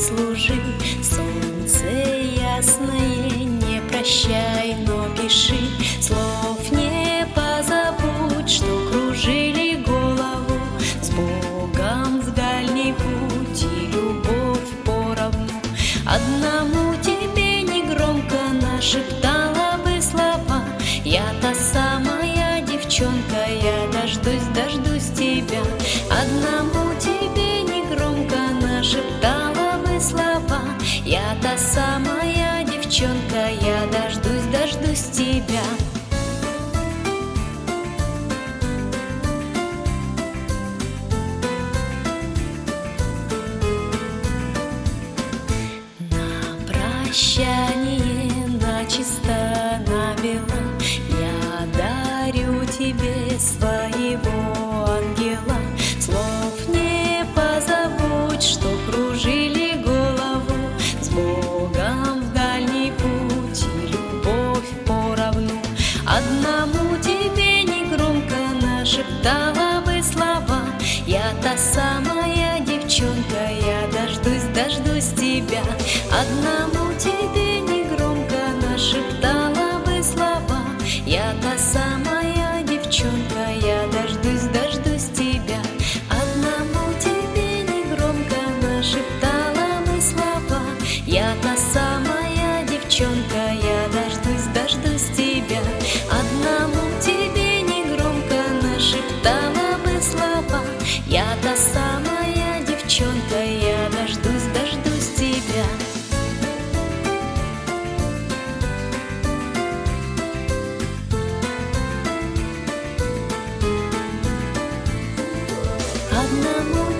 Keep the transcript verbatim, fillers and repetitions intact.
служи. Солнце ясное, не прощай, но пиши. Слов не позабудь, что кружили голову. С Богом в дальний путь и любовь поровну. Одному тебе негромко нашептала бы слова: я та самая девчонка, я дождусь, дождусь тебя. Одному тебе негромко нашептала бы слова: я та самая девчонка, я дождусь, дождусь тебя. Прощание начисто, набело, я дарю тебе своего ангела. Слов не позабудь, что кружили голову. С Богом в дальний путь и любовь поровну. Одному тебе негромко нашептала бы слова: я та самая девчонка, я дождусь, дождусь тебя. Одному тебе негромко нашептала бы слова: я та самая девчонка, я дождусь, дождусь тебя. Одному тебе негромко нашептала бы слова: я та самая девчонка, я дождусь, дождусь тебя. Одному тебе негромко нашептала бы слова: я та самая девчонка, я дождусь, дождусь тебя. Одному